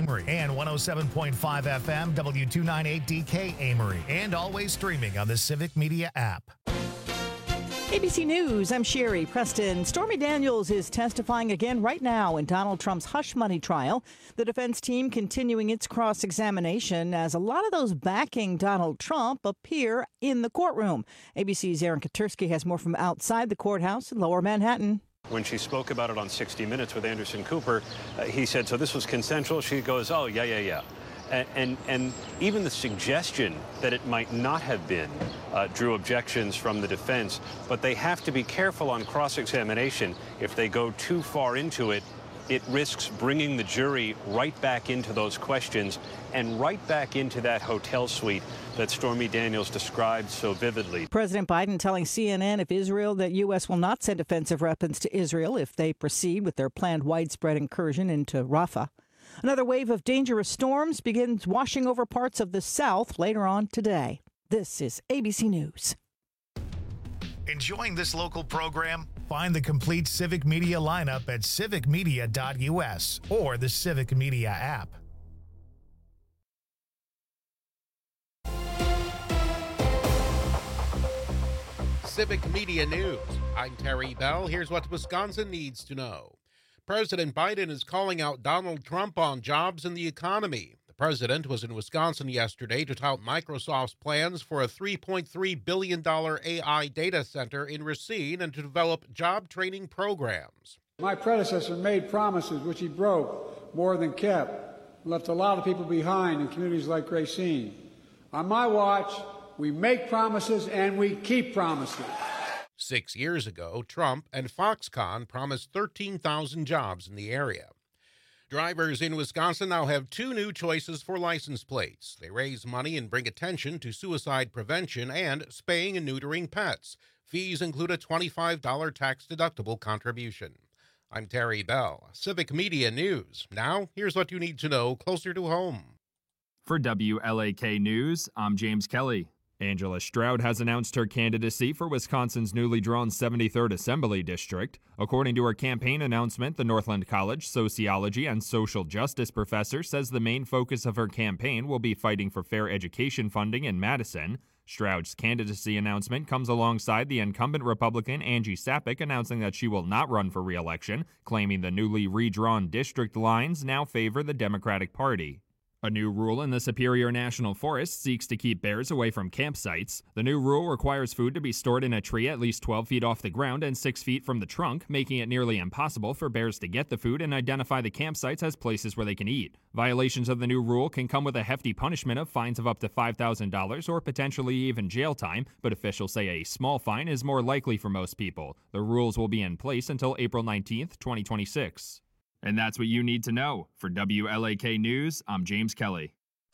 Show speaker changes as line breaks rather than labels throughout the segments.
Amory, and 107.5 FM W298DK Amory, and always streaming on the Civic Media app.
ABC News, I'm Sherry Preston. Stormy Daniels is testifying again right now in Donald Trump's hush money trial. The defense team continuing its cross-examination as a lot of those backing Donald Trump appear in the courtroom. ABC's Aaron Katursky has more from outside the courthouse in Lower Manhattan.
When she spoke about it on 60 Minutes with Anderson Cooper, he said, so this was consensual? She goes, oh, yeah. And even the suggestion that it might not have been drew objections from the defense. But they have to be careful on cross-examination. If they go too far into it, it risks bringing the jury right back into those questions and right back into that hotel suite that Stormy Daniels described so vividly.
President Biden telling CNN of Israel that U.S. will not send offensive weapons to Israel if they proceed with their planned widespread incursion into Rafah. Another wave of dangerous storms begins washing over parts of the South later on today. This is ABC News.
Enjoying this local program? Find the complete Civic Media lineup at civicmedia.us or the Civic Media app.
Civic Media News. I'm Terry Bell. Here's what Wisconsin needs to know. President Biden is calling out Donald Trump on jobs and the economy. The president was in Wisconsin yesterday to tout Microsoft's plans for a $3.3 billion AI data center in Racine and to develop job training programs.
My predecessor made promises which he broke more than kept, left a lot of people behind in communities like Racine. On my watch, we make promises and we keep promises.
6 years ago, Trump and Foxconn promised 13,000 jobs in the area. Drivers in Wisconsin now have two new choices for license plates. They raise money and bring attention to suicide prevention and spaying and neutering pets. Fees include a $25 tax-deductible contribution. I'm Terry Bell, Civic Media News. Now, here's what you need to know closer to home.
For WLAK News, I'm James Kelly. Angela Stroud has announced her candidacy for Wisconsin's newly drawn 73rd Assembly District. According to her campaign announcement, the Northland College sociology and social justice professor says the main focus of her campaign will be fighting for fair education funding in Madison. Stroud's candidacy announcement comes alongside the incumbent Republican Angie Sapek announcing that she will not run for re-election, claiming the newly redrawn district lines now favor the Democratic Party. A new rule in the Superior National Forest seeks to keep bears away from campsites. The new rule requires food to be stored in a tree at least 12 feet off the ground and 6 feet from the trunk, making it nearly impossible for bears to get the food and identify the campsites as places where they can eat. Violations of the new rule can come with a hefty punishment of fines of up to $5,000 or potentially even jail time, but officials say a small fine is more likely for most people. The rules will be in place until April 19th, 2026. And that's what you need to know. For WLAK News, I'm James Kelly.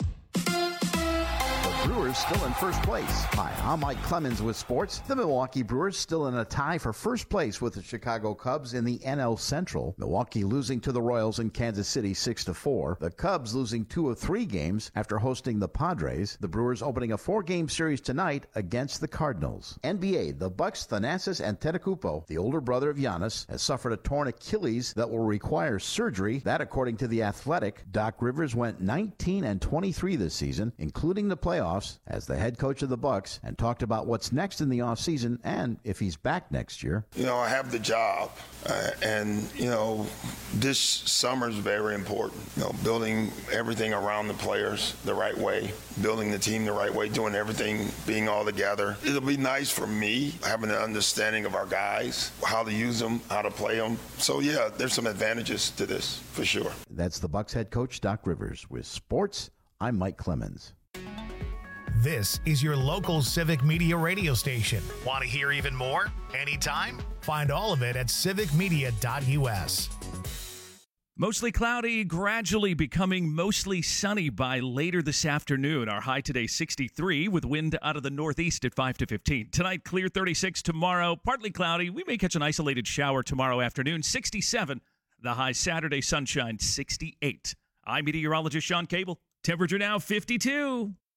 The Brewers still in first place. Hi, I'm Mike Clemens with sports. The Milwaukee Brewers still in a tie for first place with the Chicago Cubs in the NL Central. Milwaukee losing to the Royals in Kansas City 6-4. The Cubs losing 2 of 3 games after hosting the Padres. The Brewers opening a 4-game series tonight against the Cardinals. NBA, the Bucks, Thanasis Antetokounmpo, the older brother of Giannis, has suffered a torn Achilles that will require surgery. That, according to The Athletic. Doc Rivers went 19-23 this season, including the playoffs, as the head coach of the Bucks, and talked about what's next in the offseason and if he's back next year.
I have the job, and this summer is very important. Building everything around the players the right way, building the team the right way, doing everything, being all together. It'll be nice for me having an understanding of our guys, how to use them, how to play them. So yeah, there's some advantages to this for sure.
That's the Bucks head coach, Doc Rivers. With sports, I'm Mike Clemens.
This is your local Civic Media radio station. Want to hear even more? Anytime? Find all of it at civicmedia.us.
Mostly cloudy, gradually becoming mostly sunny by later this afternoon. Our high today 63 with wind out of the northeast at 5 to 15. Tonight, clear 36. Tomorrow, partly cloudy. We may catch an isolated shower tomorrow afternoon, 67. The high Saturday, sunshine, 68. I'm meteorologist Sean Cable. Temperature now 52.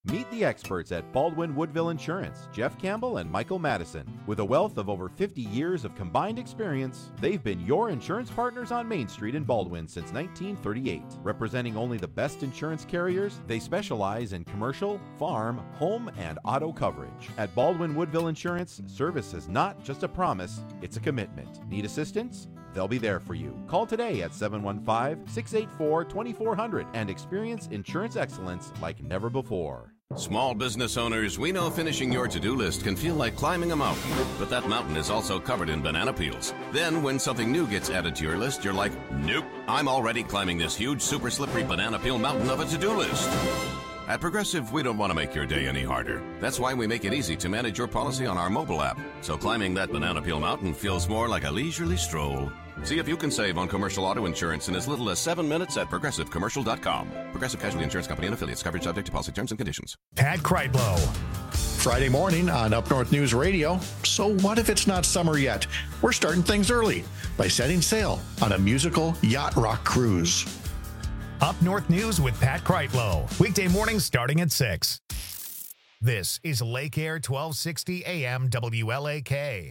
Meet the experts at Baldwin Woodville Insurance, Jeff Campbell and Michael Madison. With a wealth of over 50 years of combined experience, they've been your insurance partners on Main Street in Baldwin since 1938. Representing only the best insurance carriers, they specialize in commercial, farm, home, and auto coverage. At Baldwin Woodville Insurance, service is not just a promise, it's a commitment. Need assistance? They'll be there for you. Call today at 715-684-2400 and experience insurance excellence like never before.
Small business owners, we know finishing your to-do list can feel like climbing a mountain, but that mountain is also covered in banana peels. Then when something new gets added to your list, you're like, nope, I'm already climbing this huge, super slippery banana peel mountain of a to-do list. At Progressive, we don't want to make your day any harder. That's why we make it easy to manage your policy on our mobile app, so climbing that banana peel mountain feels more like a leisurely stroll. See if you can save on commercial auto insurance in as little as 7 minutes at ProgressiveCommercial.com. Progressive Casualty Insurance Company and affiliates. Coverage subject to policy terms and conditions.
Pat Kreitlow.
Friday morning on Up North News Radio. So what if it's not summer yet? We're starting things early by setting sail on a musical yacht rock cruise.
Up North News with Pat Kreitlow. Weekday mornings starting at 6. This is Lake Air 1260 AM WLAK.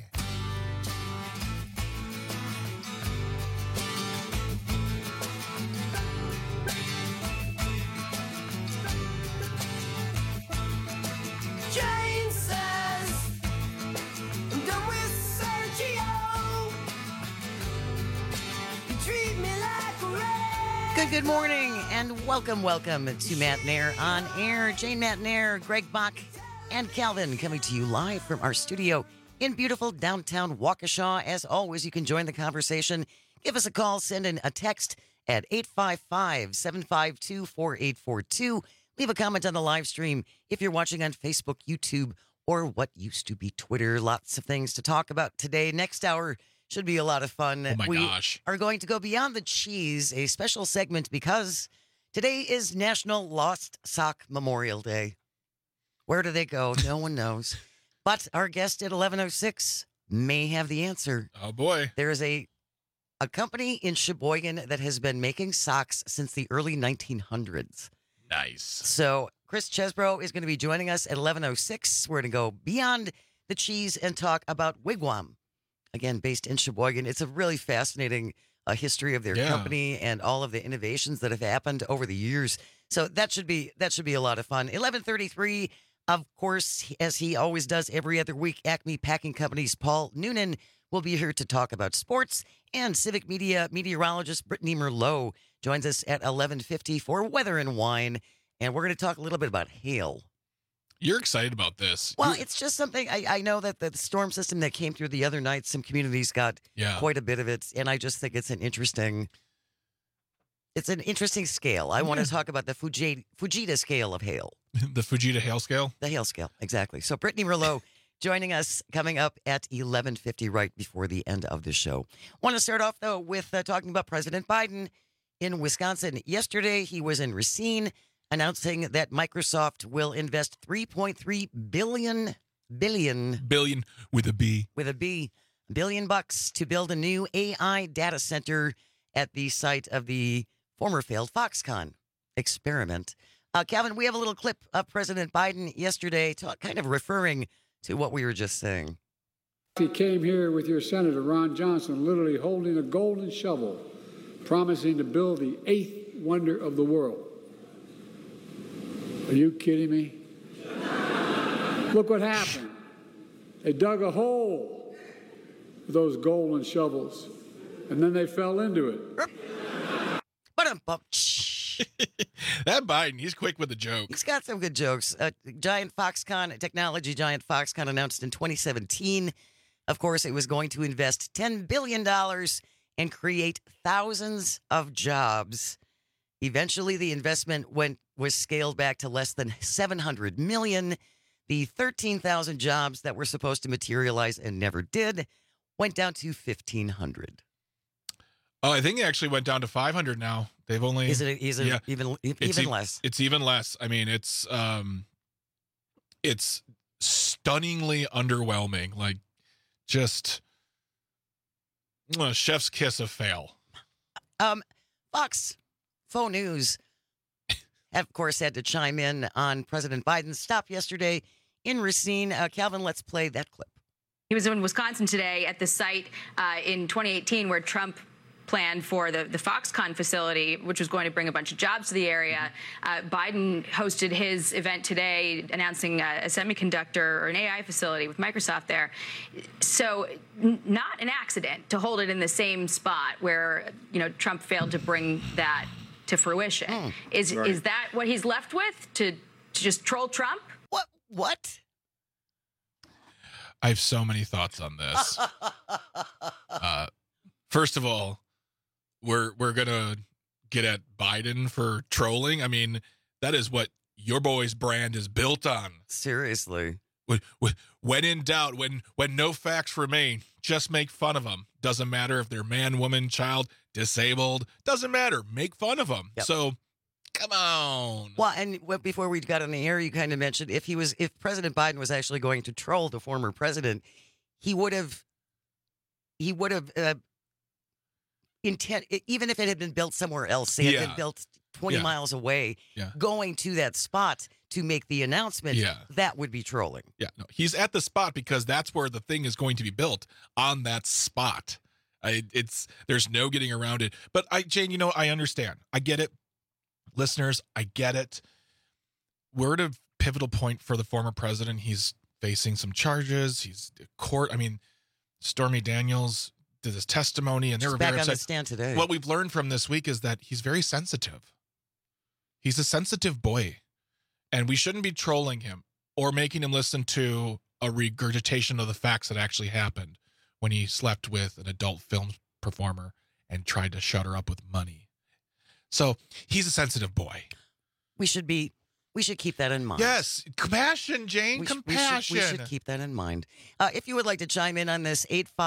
Good morning and welcome to Matt Nair on air. Jane Matt Nair, Greg Bach, and Calvin coming to you live from our studio in beautiful downtown Waukesha. As always, you can join the conversation. Give us a call, send in a text at 855-752-4842. Leave a comment on the live stream if you're watching on Facebook, YouTube, or what used to be Twitter. Lots of things to talk about today. Next hour should be a lot of fun.
Oh, my gosh.
We are going to go beyond the cheese, a special segment, because today is National Lost Sock Memorial Day. Where do they go? No one knows. But our guest at 11:06 may have the answer.
Oh, boy.
There is a company in Sheboygan that has been making socks since the early 1900s.
Nice.
So Chris Chesbro is going to be joining us at 11:06. We're going to go beyond the cheese and talk about Wigwam. Again, based in Sheboygan. It's a really fascinating history of their company and all of the innovations that have happened over the years. So that should be a lot of fun. 11:33, of course, as he always does every other week, Acme Packing Company's Paul Noonan will be here to talk about sports. And Civic Media meteorologist Brittany Merlot joins us at 11:50 for Weather and Wine. And we're going to talk a little bit about hail.
You're excited about this.
Well, it's just something I know that the storm system that came through the other night, some communities got quite a bit of it. And I just think it's an interesting scale. I want to talk about the Fujita scale of hail.
The Fujita hail scale?
The hail scale, exactly. So Brittany Merlot joining us coming up at 11:50 right before the end of the show. Want to start off, though, with talking about President Biden in Wisconsin. Yesterday, he was in Racine, announcing that Microsoft will invest $3.3 billion
with a B
billion bucks to build a new AI data center at the site of the former failed Foxconn experiment. Calvin, we have a little clip of President Biden yesterday kind of referring to what we were just saying.
He came here with your Senator, Ron Johnson, literally holding a golden shovel, promising to build the 8th wonder of the world. Are you kidding me? Look what happened. They dug a hole with those golden shovels, and then they fell into it.
That Biden, he's quick with the joke.
He's got some good jokes. Technology giant Foxconn announced in 2017, of course, it was going to invest $10 billion and create thousands of jobs. Eventually, the investment was scaled back to less than $700 million. The 13,000 jobs that were supposed to materialize and never did went down to 1,500.
Oh, I think it actually went down to 500 now. They've only
even less.
It's even less. I mean, it's stunningly underwhelming. Like, just chef's kiss of fail.
Fox Faux News of course, had to chime in on President Biden's stop yesterday in Racine. Calvin, let's play that clip.
He was in Wisconsin today at the site in 2018 where Trump planned for the Foxconn facility, which was going to bring a bunch of jobs to the area. Biden hosted his event today announcing a semiconductor or an AI facility with Microsoft there. So not an accident to hold it in the same spot where, Trump failed to bring that to fruition. Is that what he's left with, to just troll Trump?
What?
I have so many thoughts on this. First of all, we're gonna get at Biden for trolling. I mean, that is what your boy's brand is built on.
Seriously.
When in doubt, when no facts remain, just make fun of them. Doesn't matter if they're man, woman, child, disabled. Doesn't matter. Make fun of them.
Yep.
So, come on.
Well, and before we got on the air, you kind of mentioned if President Biden was actually going to troll the former president, he would have even if it had been built somewhere else, say it had been built 20 miles away, going to that spot to make the announcement, that would be trolling.
Yeah, no, he's at the spot because that's where the thing is going to be built, on that spot. There's no getting around it. But Jane, I understand. I get it. Listeners, I get it. We're at a pivotal point for the former president. He's facing some charges. He's in court. I mean, Stormy Daniels did his testimony, and they were
back
very
on the
upset.
stand today.
What we've learned from this week is that he's very sensitive. He's a sensitive boy, and we shouldn't be trolling him or making him listen to a regurgitation of the facts that actually happened when he slept with an adult film performer and tried to shut her up with money. So he's a sensitive boy.
We should keep that in mind.
Yes. Compassion, Jane. Compassion.
We should keep that in mind. If you would like to chime in on this,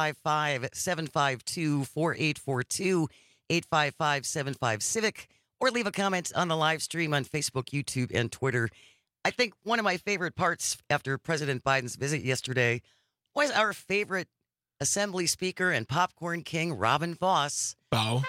855-752-4842, 855-75-CIVIC, or leave a comment on the live stream on Facebook, YouTube, and Twitter. I think one of my favorite parts after President Biden's visit yesterday was our favorite Assembly Speaker and popcorn king, Robin Vos.
Bow.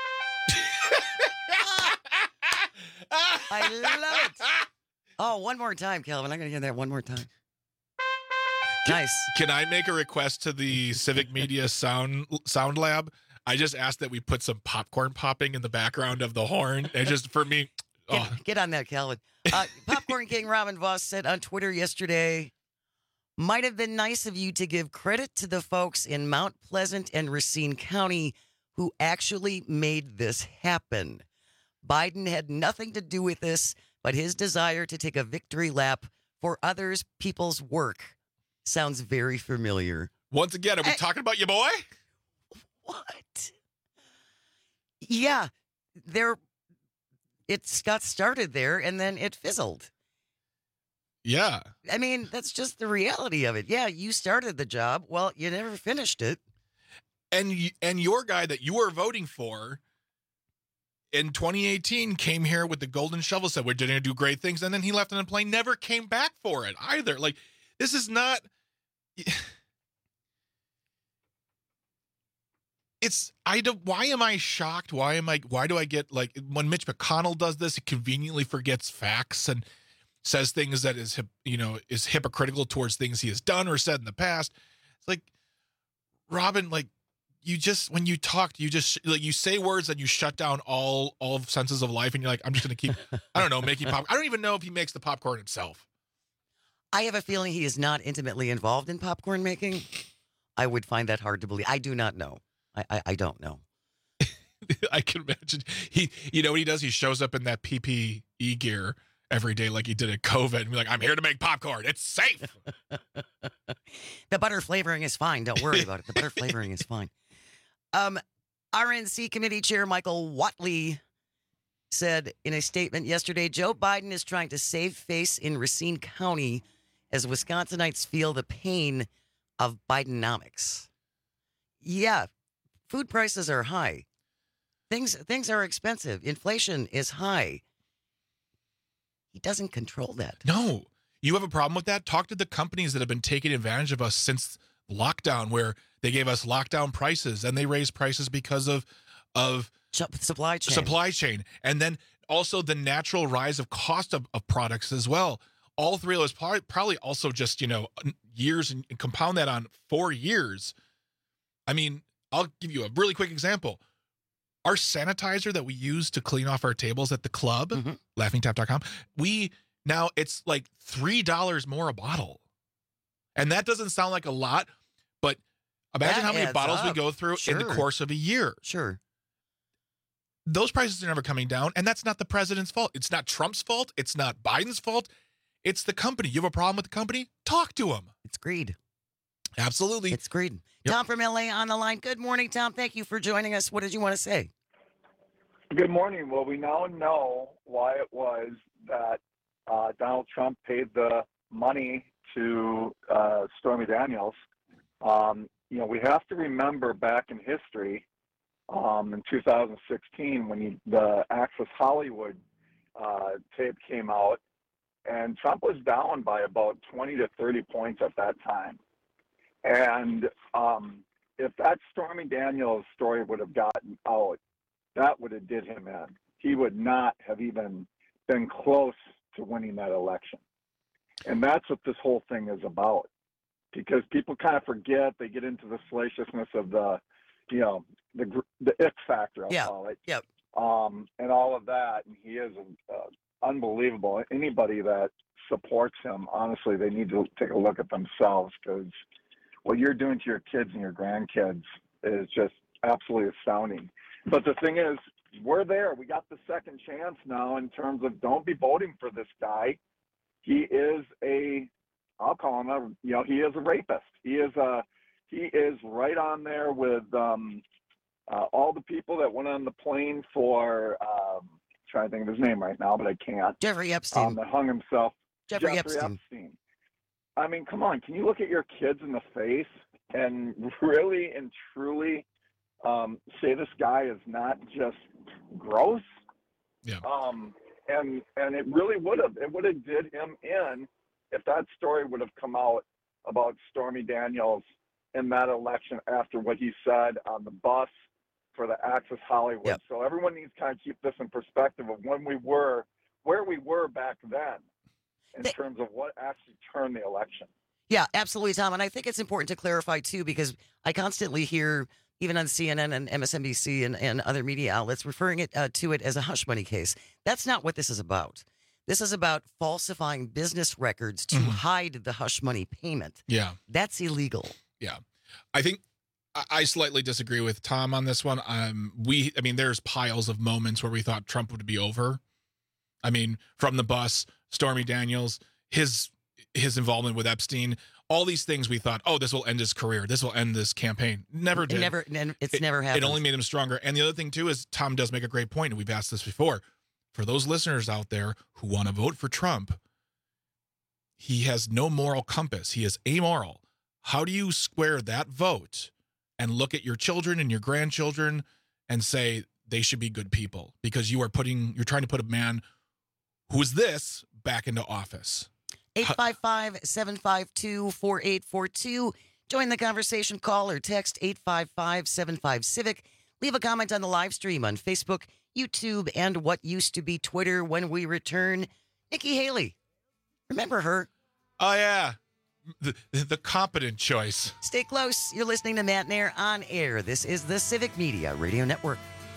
I love it. Oh, one more time, Calvin. I'm going to hear that one more time. Nice.
Can I make a request to the Civic Media Sound Lab? I just asked that we put some popcorn popping in the background of the horn. And just for me.
Get on that, Calvin. Popcorn King Robin Vos said on Twitter yesterday, might have been nice of you to give credit to the folks in Mount Pleasant and Racine County who actually made this happen. Biden had nothing to do with this, but his desire to take a victory lap for others' people's work sounds very familiar.
Once again, are we talking about your boy?
What? Yeah, it got started there, and then it fizzled.
Yeah.
I mean, that's just the reality of it. Yeah, you started the job. Well, you never finished it.
And your guy that you were voting for in 2018 came here with the golden shovel, said we're going to do great things, and then he left on a plane, never came back for it either. Like, this is not... why am I shocked? Why do I get, like, when Mitch McConnell does this, he conveniently forgets facts and says things that is hypocritical towards things he has done or said in the past. It's like, Robin, like, when you talk, you say words and you shut down all senses of life, and you're like, I'm just going to keep, I don't know, making pop. I don't even know if he makes the popcorn himself.
I have a feeling he is not intimately involved in popcorn making. I would find that hard to believe. I do not know. I don't know.
I can imagine. What he does? He shows up in that PPE gear every day like he did at COVID and be like, I'm here to make popcorn. It's safe.
The butter flavoring is fine. Don't worry about it. The butter flavoring is fine. RNC Committee Chair Michael Whatley said in a statement yesterday, Joe Biden is trying to save face in Racine County as Wisconsinites feel the pain of Bidenomics. Yeah, food prices are high. Things are expensive. Inflation is high. He doesn't control that.
No. You have a problem with that? Talk to the companies that have been taking advantage of us since lockdown, where they gave us lockdown prices and they raised prices because of
supply chain.
And then also the natural rise of cost of products as well. All three of those probably also just, years, and compound that on 4 years. I mean, I'll give you a really quick example. Our sanitizer that we use to clean off our tables at the club, laughingtap.com, now it's like $3 more a bottle. And that doesn't sound like a lot, but imagine how many bottles we go through in the course of a year.
Sure.
Those prices are never coming down, and that's not the president's fault. It's not Trump's fault. It's not Biden's fault. It's the company. You have a problem with the company? Talk to them.
It's greed.
Absolutely.
It's greed.
Yep.
Tom from LA on the line. Good morning, Tom. Thank you for joining us. What did you want to say?
Good morning. Well, we now know why it was that Donald Trump paid the money to Stormy Daniels. We have to remember back in history, in 2016, when the Access Hollywood tape came out, and Trump was down by about 20 to 30 points at that time. And if that Stormy Daniels story would have gotten out, that would have did him in. He would not have even been close to winning that election. And that's what this whole thing is about. Because people kind of forget, they get into the salaciousness of the ick factor, I'll call it.
Yep.
And all of that. And he is unbelievable. Anybody that supports him, honestly, they need to take a look at themselves, because what you're doing to your kids and your grandkids is just absolutely astounding. But the thing is, we're there. We got the second chance now in terms of don't be voting for this guy. He is I'll call him he is a rapist. He is right on there with all the people that went on the plane for trying to think of his name right now, but I can't.
Jeffrey Epstein.
That hung himself.
Jeffrey Epstein.
I mean, come on. Can you look at your kids in the face and really and truly say this guy is not just gross?
Yeah.
And it really would have. It would have did him in if that story would have come out about Stormy Daniels in that election after what he said on the bus for the Access Hollywood.
Yep.
So everyone needs to kind of keep this in perspective of where we were back then in terms of what actually turned the election.
Yeah, absolutely, Tom. And I think it's important to clarify, too, because I constantly hear, even on CNN and MSNBC and other media outlets, referring to it as a hush money case. That's not what this is about. This is about falsifying business records to hide the hush money payment.
Yeah.
That's illegal.
Yeah. I think I slightly disagree with Tom on this one. There's piles of moments where we thought Trump would be over. I mean, from the bus, Stormy Daniels, his involvement with Epstein, all these things we thought, this will end his career. This will end this campaign. Never did.
It's never happened.
It only made him stronger. And the other thing, too, is Tom does make a great point, and we've asked this before. For those listeners out there who want to vote for Trump, he has no moral compass. He is amoral. How do you square that vote and look at your children and your grandchildren and say they should be good people? Because you're trying to put a man who is this back into office.
855-752-4842. Join the conversation. Call or text 855-75-CIVIC. Leave a comment on the live stream on Facebook, YouTube, and what used to be Twitter. When we return, Nikki Haley. Remember her?
Oh, yeah. The competent choice.
Stay close. You're listening to Matt Nair on air. This is the Civic Media Radio Network.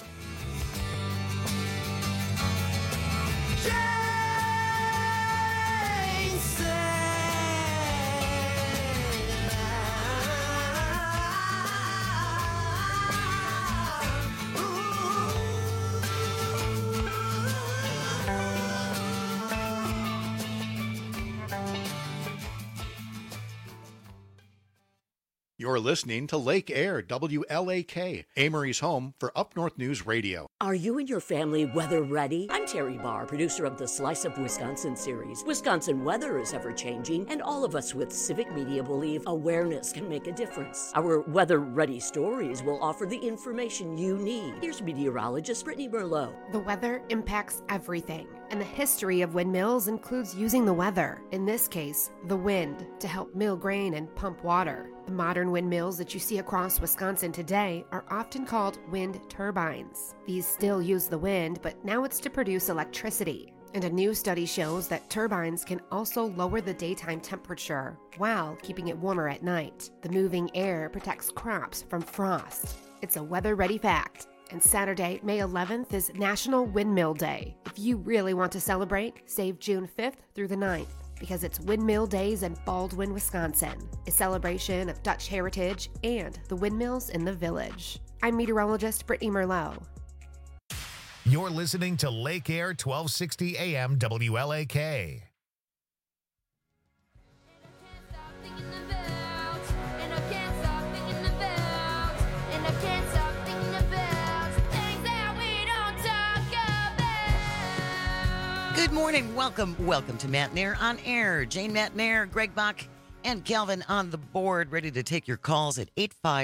You're listening to Lake Air, WLAK, Amory's home for Up North News Radio.
Are you and your family weather ready? I'm Terry Barr, producer of the Slice of Wisconsin series. Wisconsin weather is ever changing, and all of us with Civic Media believe awareness can make a difference. Our weather ready stories will offer the information you need. Here's meteorologist Brittany Merlot.
The weather impacts everything, and the history of windmills includes using the weather, in this case, the wind, to help mill grain and pump water. The modern windmills that you see across Wisconsin today are often called wind turbines. These still use the wind, but now it's to produce electricity. And a new study shows that turbines can also lower the daytime temperature while keeping it warmer at night. The moving air protects crops from frost. It's a weather-ready fact. And Saturday, May 11th is National Windmill Day. If you really want to celebrate, save June 5th through the 9th, because it's Windmill Days in Baldwin, Wisconsin, a celebration of Dutch heritage and the windmills in the village. I'm meteorologist Brittany Merlot.
You're listening to Lake Air 1260 AM WLAK.
Good morning. Welcome to Matt Nair on Air. Jane Matt Nair, Greg Bach, and Calvin on the board, ready to take your calls at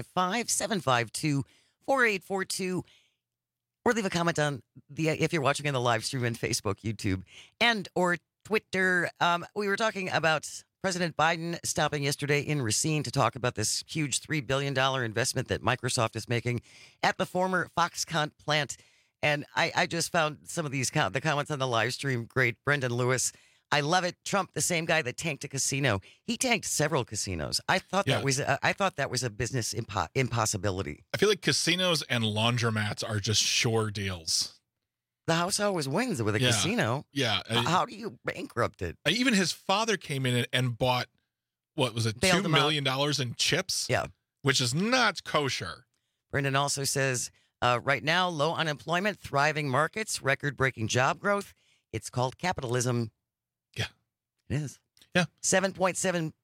855-752-4842, or leave a comment on if you're watching on the live stream on Facebook, YouTube, and or Twitter. We were talking about President Biden stopping yesterday in Racine to talk about this huge $3 billion investment that Microsoft is making at the former Foxconn plant. And I just found some of the comments on the live stream great. Brendan Lewis, I love it. Trump, the same guy that tanked a casino. He tanked several casinos. I thought that was a business impossibility.
I feel like casinos and laundromats are just sure deals.
The house always wins with a casino.
Yeah.
How do you bankrupt it?
Even his father came in and bought, what was it, $2 million in chips?
Yeah.
Which is not kosher.
Brendan also says, right now, low unemployment, thriving markets, record-breaking job growth. It's called capitalism.
Yeah.
It is.
Yeah.
7.7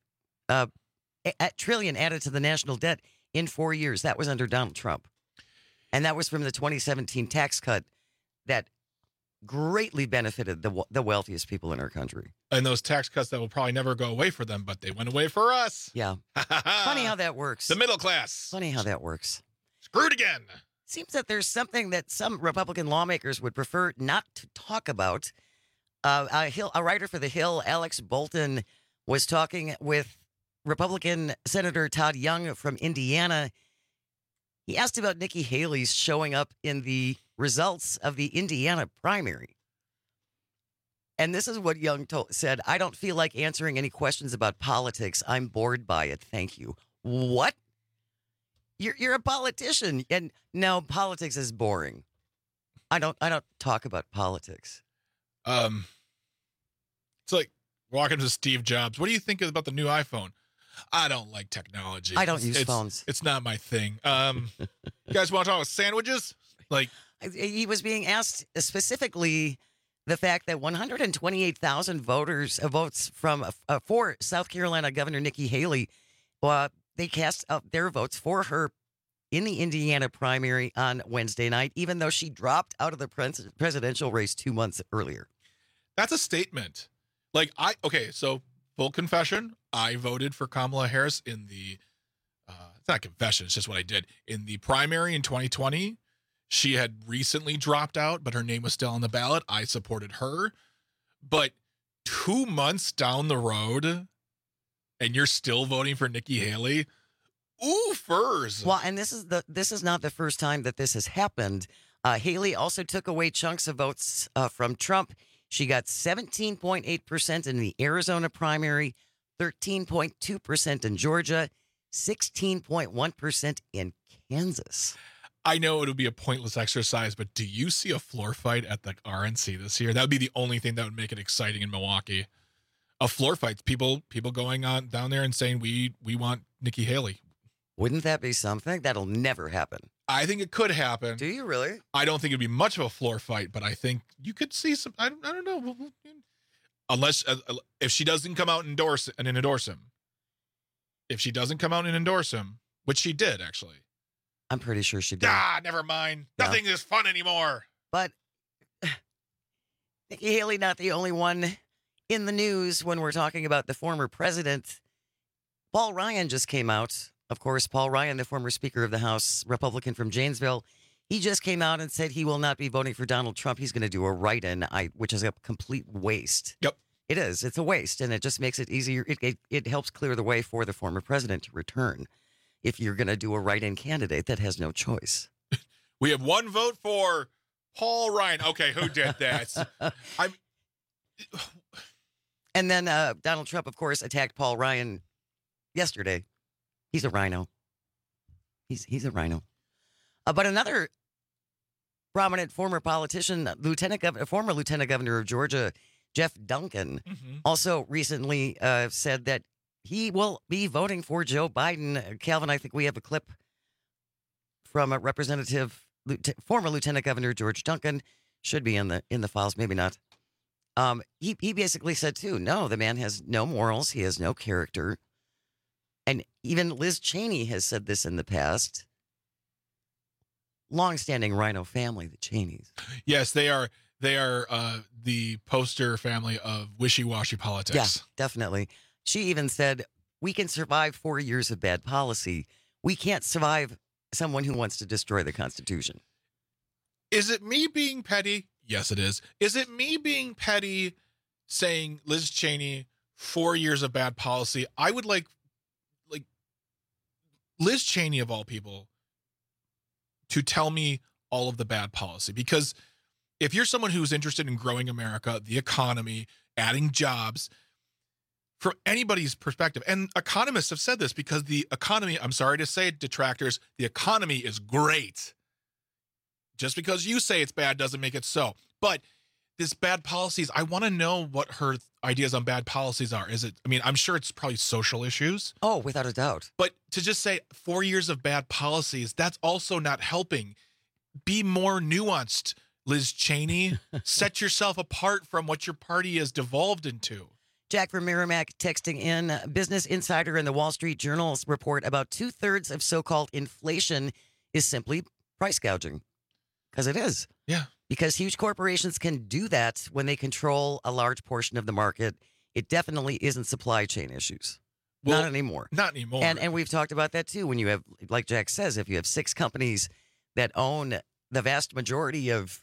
trillion added to the national debt in 4 years. That was under Donald Trump. And that was from the 2017 tax cut that greatly benefited the wealthiest people in our country.
And those tax cuts that will probably never go away for them, but they went away for us.
Yeah. Funny how that works.
The middle class.
Funny how that works.
Screwed again.
Seems that there's something that some Republican lawmakers would prefer not to talk about. A writer for The Hill, Alex Bolton, was talking with Republican Senator Todd Young from Indiana. He asked about Nikki Haley's showing up in the results of the Indiana primary. And this is what Young said, "I don't feel like answering any questions about politics. I'm bored by it. Thank you." What? You're a politician, and no, politics is boring. I don't talk about politics.
It's like walking to Steve Jobs. What do you think about the new iPhone? I don't like technology.
I don't use phones.
It's not my thing. You guys want to talk about sandwiches? Like,
he was being asked specifically the fact that 128,000 votes for South Carolina Governor Nikki Haley. They cast their votes for her in the Indiana primary on Wednesday night, even though she dropped out of the presidential race 2 months earlier.
That's a statement. So full confession, I voted for Kamala Harris in the, it's not confession, it's just what I did. In the primary in 2020, she had recently dropped out, but her name was still on the ballot. I supported her. But 2 months down the road, and you're still voting for Nikki Haley? Ooh, furs.
Well, and this is not the first time that this has happened. Haley also took away chunks of votes from Trump. She got 17.8% in the Arizona primary, 13.2% in Georgia, 16.1% in Kansas.
I know it'll be a pointless exercise, but do you see a floor fight at the RNC this year? That would be the only thing that would make it exciting in Milwaukee. A floor fight, people going on down there and saying we want Nikki Haley.
Wouldn't that be something? That'll never happen.
I think it could happen.
Do you really?
I don't think it'd be much of a floor fight, but I think you could see some. I don't know. Unless if she doesn't come out and endorse him. If she doesn't come out and endorse him, which she did actually.
I'm pretty sure she did.
Never mind. Yeah. Nothing is fun anymore.
But Nikki Haley, not the only one in the news when we're talking about the former president. Paul Ryan just came out. Of course, Paul Ryan, the former Speaker of the House, Republican from Janesville, he just came out and said he will not be voting for Donald Trump. He's going to do a write-in, which is a complete waste.
Yep.
It is. It's a waste, and it just makes it easier. It helps clear the way for the former president to return if you're going to do a write-in candidate that has no choice.
We have one vote for Paul Ryan. Okay, who did that?
And then Donald Trump, of course, attacked Paul Ryan yesterday. He's a rhino. He's a rhino. But another prominent former politician, former lieutenant governor of Georgia, Jeff Duncan, also recently said that he will be voting for Joe Biden. Calvin, I think we have a clip from a former Lieutenant Governor George Duncan. Should be in the files, maybe not. He basically said too, no, the man has no morals. He has no character. And even Liz Cheney has said this in the past. Long-standing rhino family, the Cheneys.
Yes, they are. They are the poster family of wishy-washy politics.
Yeah, definitely. She even said, we can survive 4 years of bad policy. We can't survive someone who wants to destroy the Constitution.
Is it me being petty? Yes, it is. Is it me being petty saying Liz Cheney, 4 years of bad policy? I would like Liz Cheney, of all people, to tell me all of the bad policy. Because if you're someone who's interested in growing America, the economy, adding jobs, from anybody's perspective, and economists have said this, because the economy, I'm sorry to say it, detractors, the economy is great. Just because you say it's bad doesn't make it so. But this bad policies, I want to know what her ideas on bad policies are. I'm sure it's probably social issues.
Oh, without a doubt.
But to just say 4 years of bad policies, that's also not helping. Be more nuanced, Liz Cheney. Set yourself apart from what your party has devolved into.
Jack from Merrimack texting in, Business Insider and the Wall Street Journal's report about 2/3 of so-called inflation is simply price gouging. Because it is.
Yeah.
Because huge corporations can do that when they control a large portion of the market. It definitely isn't supply chain issues.
Well,
not anymore.
Not anymore.
And we've talked about that too. When you have, like Jack says, if you have 6 companies that own the vast majority of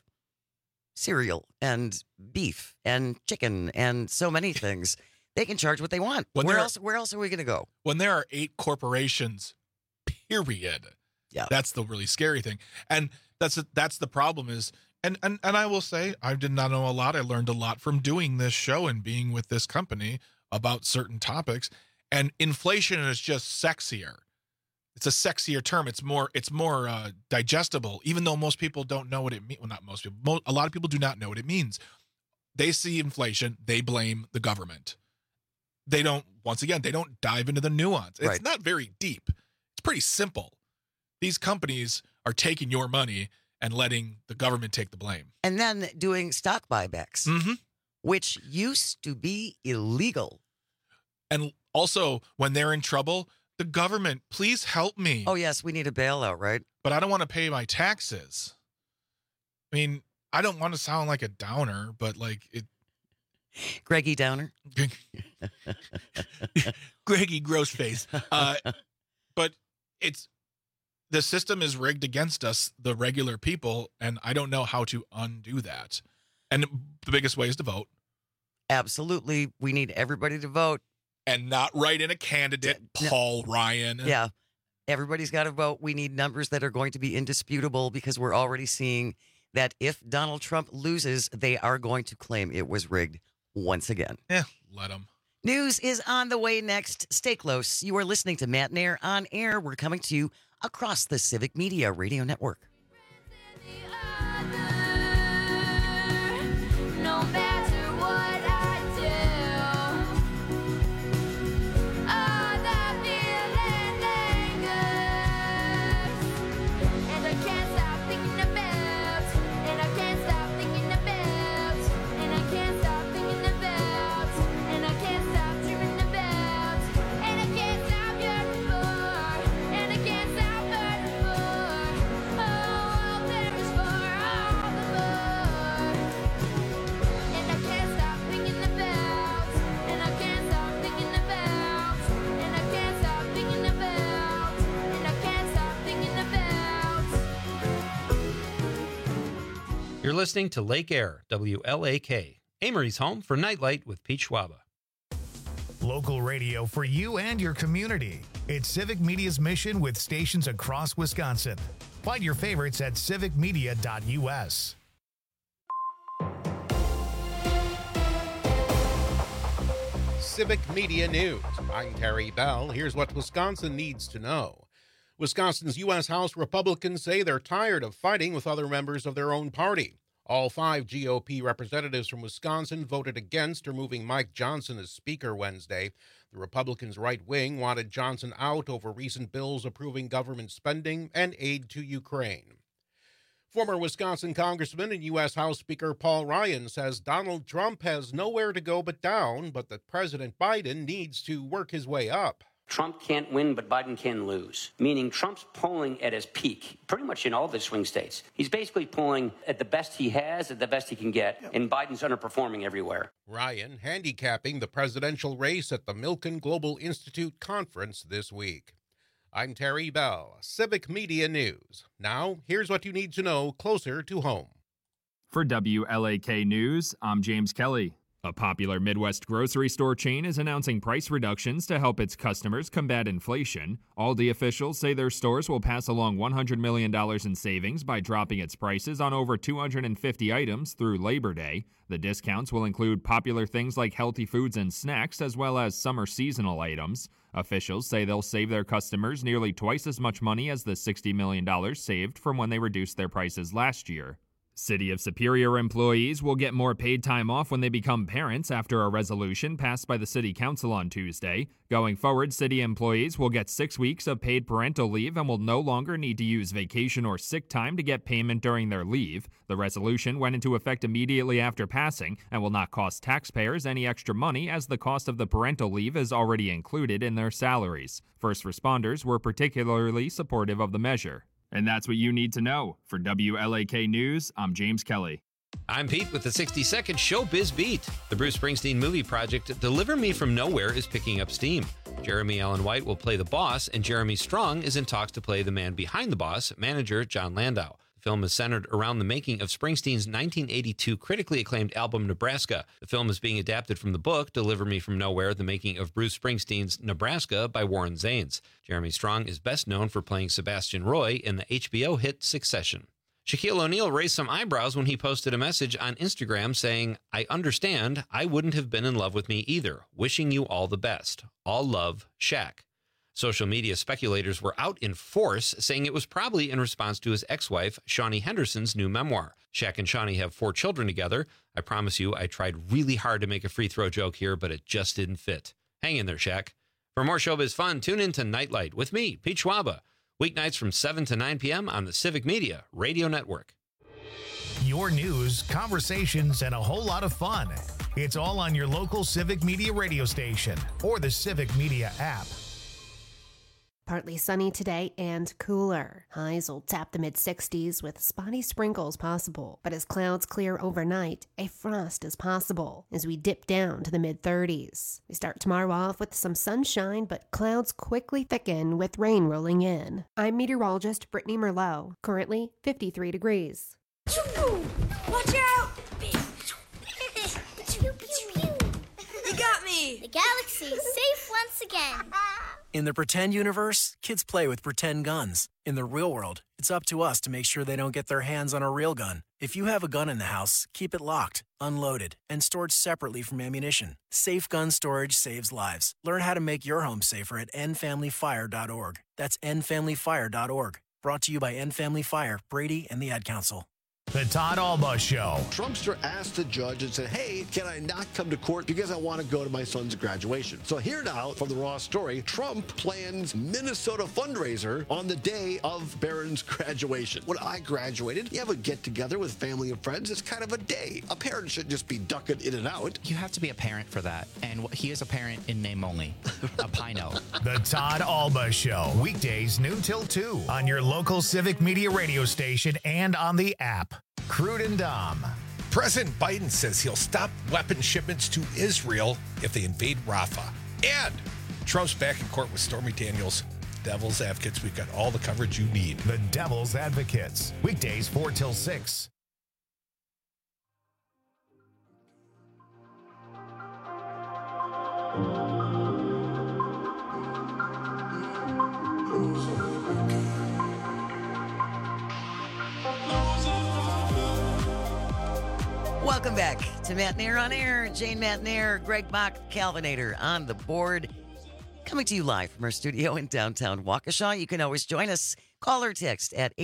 cereal and beef and chicken and so many things, they can charge what they want. Where else are we going to go?
When there are 8 corporations, period.
Yeah.
That's the really scary thing. And that's the problem is, and I will say, I did not know a lot. I learned a lot from doing this show and being with this company about certain topics. And inflation is just sexier. It's a sexier term. It's more digestible, even though most people don't know what it means. Well, not most people. A lot of people do not know what it means. They see inflation. They blame the government. They don't dive into the nuance. It's not very deep. It's pretty simple. These companies are taking your money and letting the government take the blame.
And then doing stock buybacks, which used to be illegal.
And also, when they're in trouble, the government, please help me.
Oh, yes, we need a bailout, right?
But I don't want to pay my taxes. I mean, I don't want to sound like a downer, but like it.
Greggy Downer.
Greggy Grossface. But the system is rigged against us, the regular people, and I don't know how to undo that. And the biggest way is to vote.
Absolutely. We need everybody to vote.
And not write in a candidate, Paul Ryan.
Yeah. Everybody's got to vote. We need numbers that are going to be indisputable, because we're already seeing that if Donald Trump loses, they are going to claim it was rigged once again.
Yeah, let them.
News is on the way next. Stay close. You are listening to Matt Nair on Air. We're coming to you across the Civic Media Radio Network.
You're listening to Lake Air, WLAK, Amory's home for Nightlight with Pete Schwaba.
Local radio for you and your community. It's Civic Media's mission with stations across Wisconsin. Find your favorites at civicmedia.us.
Civic Media News. I'm Terry Bell. Here's what Wisconsin needs to know. Wisconsin's U.S. House Republicans say they're tired of fighting with other members of their own party. All 5 GOP representatives from Wisconsin voted against removing Mike Johnson as Speaker Wednesday. The Republicans' right wing wanted Johnson out over recent bills approving government spending and aid to Ukraine. Former Wisconsin Congressman and U.S. House Speaker Paul Ryan says Donald Trump has nowhere to go but down, but that President Biden needs to work his way up.
Trump can't win, but Biden can lose, meaning Trump's polling at his peak, pretty much in all the swing states. He's basically polling at the best he has, at the best he can get, and Biden's underperforming everywhere.
Ryan handicapping the presidential race at the Milken Global Institute conference this week. I'm Terry Bell, Civic Media News. Now, here's what you need to know closer to home.
For WLAK News, I'm James Kelly. A popular Midwest grocery store chain is announcing price reductions to help its customers combat inflation. Aldi officials say their stores will pass along $100 million in savings by dropping its prices on over 250 items through Labor Day. The discounts will include popular things like healthy foods and snacks, as well as summer seasonal items. Officials say they'll save their customers nearly twice as much money as the $60 million saved from when they reduced their prices last year. City of Superior employees will get more paid time off when they become parents after a resolution passed by the City Council on Tuesday. Going forward, city employees will get 6 weeks of paid parental leave and will no longer need to use vacation or sick time to get payment during their leave. The resolution went into effect immediately after passing and will not cost taxpayers any extra money, as the cost of the parental leave is already included in their salaries. First responders were particularly supportive of the measure. And that's what you need to know. For WLAK News, I'm James Kelly.
I'm Pete with the 60-second Showbiz Beat. The Bruce Springsteen movie project Deliver Me From Nowhere is picking up steam. Jeremy Allen White will play the boss, and Jeremy Strong is in talks to play the man behind the boss, manager John Landau. The film is centered around the making of Springsteen's 1982 critically acclaimed album Nebraska. The film is being adapted from the book Deliver Me From Nowhere, The Making of Bruce Springsteen's Nebraska by Warren Zanes. Jeremy Strong is best known for playing Sebastian Roy in the HBO hit Succession. Shaquille O'Neal raised some eyebrows when he posted a message on Instagram saying, "I understand I wouldn't have been in love with me either. Wishing you all the best. All love, Shaq." Social media speculators were out in force, saying it was probably in response to his ex-wife, Shawnee Henderson's new memoir. Shaq and Shawnee have 4 children together. I promise you, I tried really hard to make a free throw joke here, but it just didn't fit. Hang in there, Shaq. For more showbiz fun, tune in to Nightlight with me, Pete Schwaba. Weeknights from 7 to 9 p.m. on the Civic Media Radio Network.
Your news, conversations, and a whole lot of fun. It's all on your local Civic Media radio station or the Civic Media app.
Partly sunny today and cooler. Highs will tap the mid-60s with spotty sprinkles possible. But as clouds clear overnight, a frost is possible as we dip down to the mid-30s. We start tomorrow off with some sunshine, but clouds quickly thicken with rain rolling in. I'm meteorologist Brittany Merlot. Currently 53 degrees.
Watch out! You got me!
The galaxy is safe once again.
In the pretend universe, kids play with pretend guns. In the real world, it's up to us to make sure they don't get their hands on a real gun. If you have a gun in the house, keep it locked, unloaded, and stored separately from ammunition. Safe gun storage saves lives. Learn how to make your home safer at endfamilyfire.org. That's endfamilyfire.org. Brought to you by End Family Fire, Brady, and the Ad Council.
The Todd Alba Show.
Trumpster asked the judge and said, hey, can I not come to court because I want to go to my son's graduation? So here now from the Raw story, Trump plans Minnesota fundraiser on the day of Barron's graduation. When I graduated, you have a get-together with family and friends. It's kind of a day. A parent should just be ducking in and out.
You have to be a parent for that. And he is a parent in name only. A Pino.
The Todd Alba Show. Weekdays noon till 2 on your local Civic Media radio station and on the app. Crude and Dom.
President Biden says he'll stop weapon shipments to Israel if they invade Rafah. And Trump's back in court with Stormy Daniels. Devil's Advocates. We've got all the coverage you need.
The Devil's Advocates. Weekdays 4 till 6.
Welcome back to Matt Nair on Air. Jane Matt Nair, Greg Bach, Calvinator on the board. Coming to you live from our studio in downtown Waukesha. You can always join us. Call or text at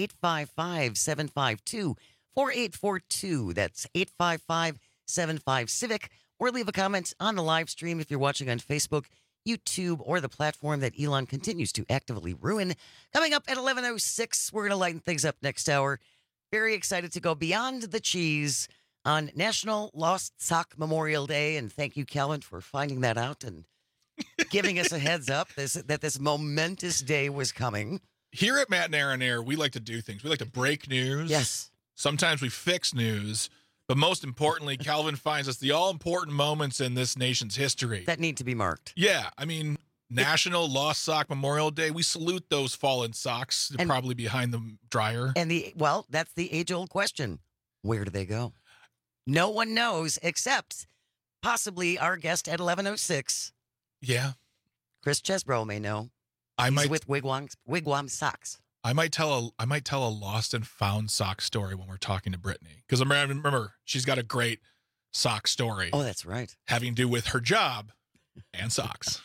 855-752-4842. That's 855-75-CIVIC. Or leave a comment on the live stream if you're watching on Facebook, YouTube, or the platform that Elon continues to actively ruin. Coming up at 11:06, we're going to lighten things up next hour. Very excited to go beyond the cheese on National Lost Sock Memorial Day. And thank you, Calvin, for finding that out and giving us a heads up that this momentous day was coming.
Here at Matt Nair on Air, we like to do things. We like to break news.
Yes.
Sometimes we fix news. But most importantly, Calvin finds us the all-important moments in this nation's history
that need to be marked.
Yeah. I mean, National Lost Sock Memorial Day. We salute those fallen socks. They're probably behind the dryer.
And that's the age-old question. Where do they go? No one knows except possibly our guest at 11:06.
Yeah.
Chris Chesbro may know. He's with Wigwam Socks.
I might tell a lost and found sock story when we're talking to Brittany. Because remember, she's got a great sock story.
Oh, that's right.
Having to do with her job and socks.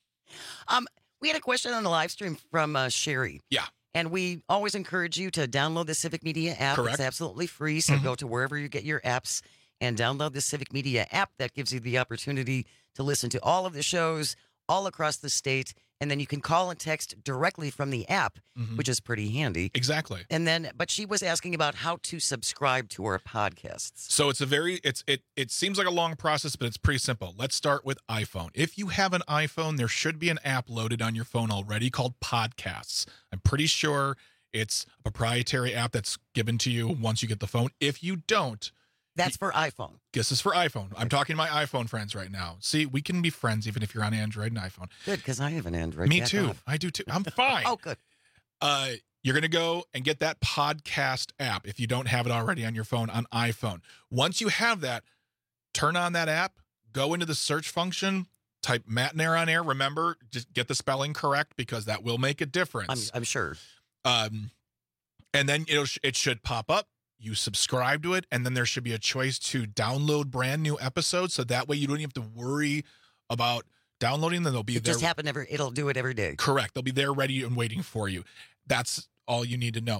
We had a question on the live stream from Sherry.
Yeah.
And we always encourage you to download the Civic Media app.
Correct.
It's absolutely free. So go to wherever you get your apps and download the Civic Media app. That gives you the opportunity to listen to all of the shows all across the state. And then you can call and text directly from the app, which is pretty handy.
Exactly.
And then, but she was asking about how to subscribe to our podcasts.
So it seems like a long process, but it's pretty simple. Let's start with iPhone. If you have an iPhone, there should be an app loaded on your phone already called Podcasts. I'm pretty sure it's a proprietary app that's given to you once you get the phone. If you don't,
that's for iPhone.
This is for iPhone. I'm talking to my iPhone friends right now. See, we can be friends even if you're on Android and iPhone.
Good, because I have an Android.
Me too. I do too. I'm fine.
Oh, good.
You're going to go and get that podcast app if you don't have it already on your phone on iPhone. Once you have that, turn on that app, go into the search function, type Matt Nair on Air. Remember, just get the spelling correct because that will make a difference.
I'm sure.
And then it should pop up. You subscribe to it, and then there should be a choice to download brand new episodes. So that way you don't even have to worry about downloading them. They'll be there.
It'll do it every day.
Correct. They'll be there ready and waiting for you. That's all you need to know.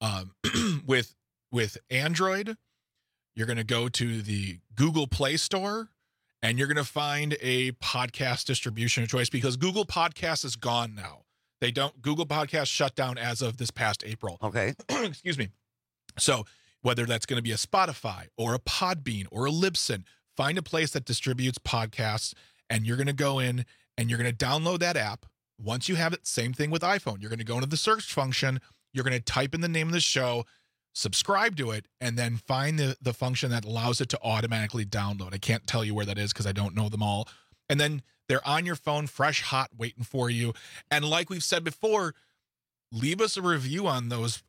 With Android, you're going to go to the Google Play Store, and you're going to find a podcast distribution of choice because Google Podcasts is gone now. Google Podcasts shut down as of this past April.
Okay.
Excuse me. So whether that's going to be a Spotify or a Podbean or a Libsyn, find a place that distributes podcasts, and you're going to go in and you're going to download that app. Once you have it, same thing with iPhone. You're going to go into the search function. You're going to type in the name of the show, subscribe to it, and then find the function that allows it to automatically download. I can't tell you where that is because I don't know them all. And then they're on your phone, fresh, hot, waiting for you. And like we've said before, leave us a review on those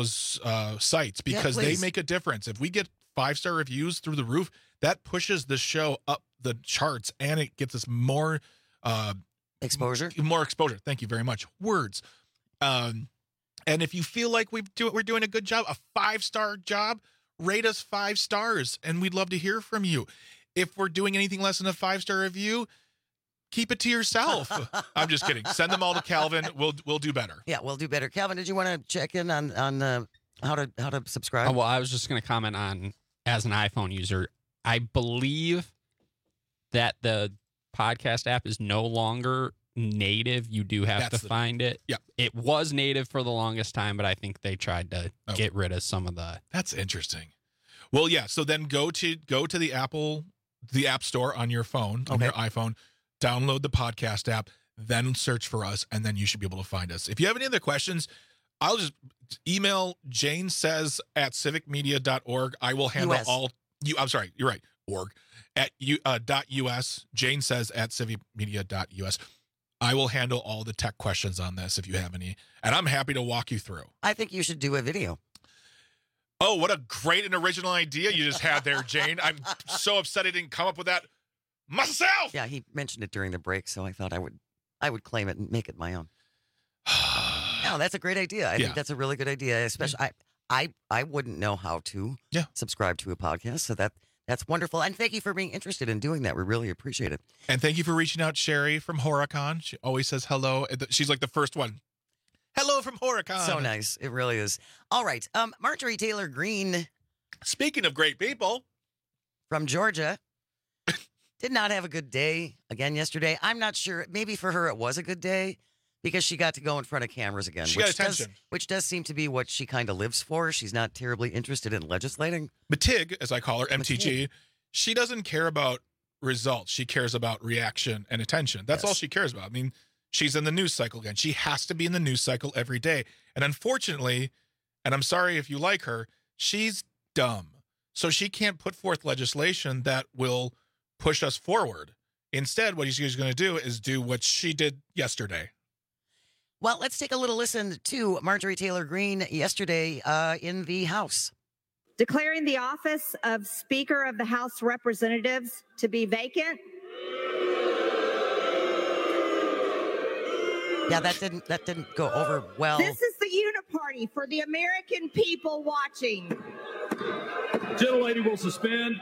sites because they make a difference. If we get 5-star reviews through the roof, that pushes the show up the charts and it gets us more
exposure.
More exposure. Thank you very much. Words. And if you feel like we're doing a good job, a 5-star job, rate us 5 stars, and we'd love to hear from you. If we're doing anything less than a 5-star review, keep it to yourself. I'm just kidding. Send them all to Calvin. We'll do better.
Yeah, we'll do better. Calvin, did you want to check in on how to subscribe?
Oh, well, I was just going to comment on, as an iPhone user, I believe that the podcast app is no longer native. You do have to find it.
Yeah.
It was native for the longest time, but I think they tried to get rid of some of the.
That's interesting. Well, yeah. So then go to the App Store on your phone, on your iPhone. Download the podcast app, then search for us, and then you should be able to find us. If you have any other questions, I'll just email janesays@civicmedia.org. I will handle all you. I'm sorry, you're right. Org at .us. janesays@civicmedia.us. I will handle all the tech questions on this if you have any, and I'm happy to walk you through.
I think you should do a video.
Oh, what a great and original idea you just had there, Jane. I'm so upset I didn't come up with that myself.
Yeah, he mentioned it during the break, so I thought I would claim it and make it my own. No, that's a great idea. I think that's a really good idea. Especially, I wouldn't know how to subscribe to a podcast, so that's wonderful. And thank you for being interested in doing that. We really appreciate it.
And thank you for reaching out, Sherry from Horicon. She always says hello. She's like the first one. Hello from Horicon.
So nice. It really is. All right. Marjorie Taylor Greene.
Speaking of great people.
From Georgia. Did not have a good day again yesterday. I'm not sure. Maybe for her it was a good day because she got to go in front of cameras again.
She got attention.
Which does seem to be what she kind of lives for. She's not terribly interested in legislating.
Matig, as I call her, MTG, she doesn't care about results. She cares about reaction and attention. That's all she cares about. I mean, she's in the news cycle again. She has to be in the news cycle every day. And unfortunately, and I'm sorry if you like her, she's dumb. So she can't put forth legislation that will push us forward. Instead, what she's going to do is do what she did yesterday.
Well, let's take a little listen to Marjorie Taylor Greene yesterday in the House.
Declaring the office of Speaker of the House of Representatives to be vacant.
Yeah, that didn't go over well.
This is the uniparty for the American people watching.
Gentlelady will suspend.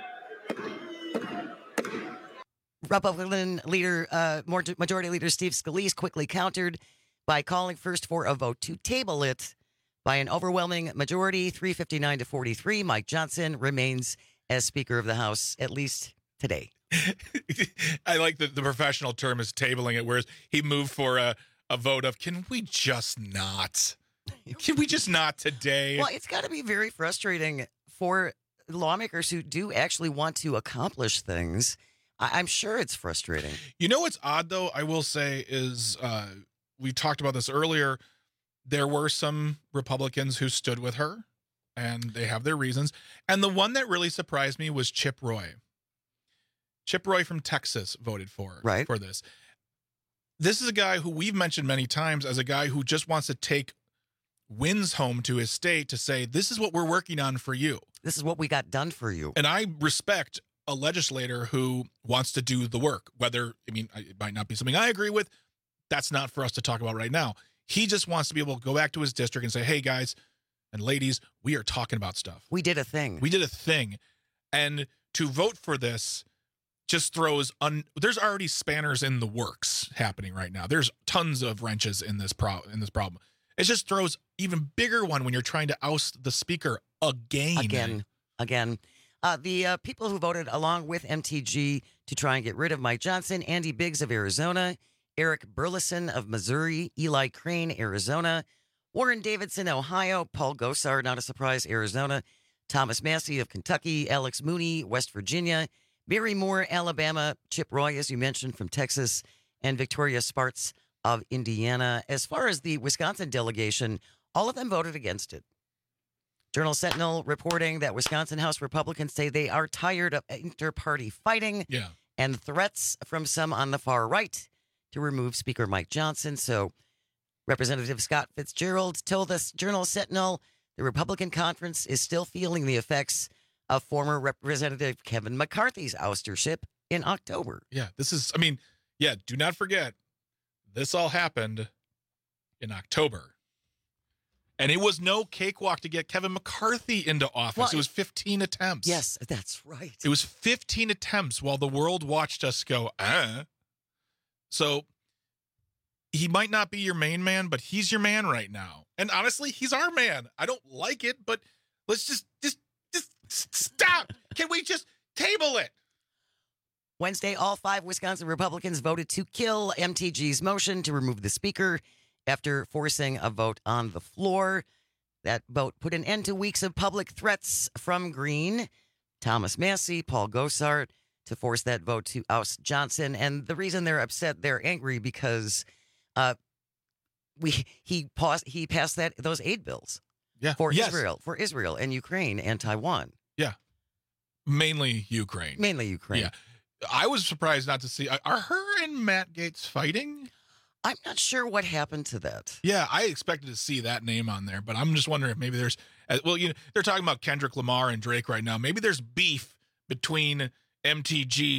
Republican leader, Majority Leader Steve Scalise quickly countered by calling first for a vote to table it. By an overwhelming majority, 359 to 43, Mike Johnson remains as Speaker of the House, at least today.
I like the professional term is tabling it, whereas he moved for a vote of, can we just not? Can we just not today?
Well, it's got to be very frustrating for lawmakers who do actually want to accomplish things. I'm sure it's frustrating.
You know what's odd, though, I will say, is we talked about this earlier. There were some Republicans who stood with her, and they have their reasons. And the one that really surprised me was Chip Roy. Chip Roy from Texas voted for this. This is a guy who we've mentioned many times as a guy who just wants to take wins home to his state to say, this is what we're working on for you.
This is what we got done for you.
And I respect a legislator who wants to do the work, whether, I mean, it might not be something I agree with. That's not for us to talk about right now. He just wants to be able to go back to his district and say, hey, guys and ladies, we are talking about stuff.
We did a thing.
We did a thing. And to vote for this just throws, there's already spanners in the works happening right now. There's tons of wrenches in this problem. It just throws even bigger one when you're trying to oust the speaker again.
The people who voted along with MTG to try and get rid of Mike Johnson: Andy Biggs of Arizona, Eric Burleson of Missouri, Eli Crane, Arizona, Warren Davidson, Ohio, Paul Gosar, not a surprise, Arizona, Thomas Massey of Kentucky, Alex Mooney, West Virginia, Barry Moore, Alabama, Chip Roy, as you mentioned, from Texas, and Victoria Spartz of Indiana. As far as the Wisconsin delegation, all of them voted against it. Journal Sentinel reporting that Wisconsin House Republicans say they are tired of inter-party fighting and threats from some on the far right to remove Speaker Mike Johnson. So Representative Scott Fitzgerald told the Journal Sentinel the Republican conference is still feeling the effects of former Representative Kevin McCarthy's oustership in October.
Yeah, do not forget, this all happened in October. And it was no cakewalk to get Kevin McCarthy into office. Well, it was 15 attempts.
Yes, that's right.
It was 15 attempts while the world watched us go, So he might not be your main man, but he's your man right now. And honestly, he's our man. I don't like it, but let's just stop. Can we just table it?
Wednesday, all 5 Wisconsin Republicans voted to kill MTG's motion to remove the speaker after forcing a vote on the floor. That vote put an end to weeks of public threats from Greene, Thomas Massey, Paul Gosar, to force that vote to oust Johnson. And the reason they're upset, they're angry because he passed those aid bills for Israel and Ukraine and Taiwan.
Yeah, mainly Ukraine. Yeah, I was surprised not to see. Are her and Matt Gaetz fighting?
I'm not sure what happened to that.
Yeah, I expected to see that name on there, but I'm just wondering if maybe there's, they're talking about Kendrick Lamar and Drake right now. Maybe there's beef between MTG